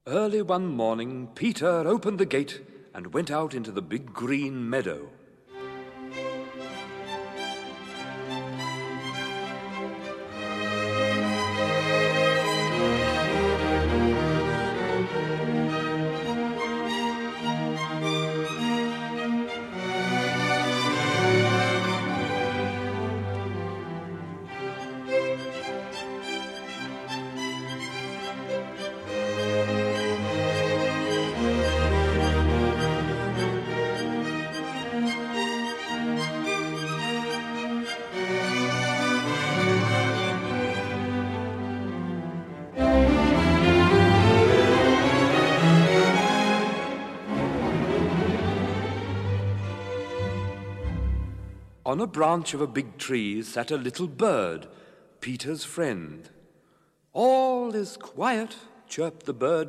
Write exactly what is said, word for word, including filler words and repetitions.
Early one morning, Peter opened the gate and went out into the big green meadow. On a branch of a big tree sat a little bird, Peter's friend. "All is quiet," chirped the bird.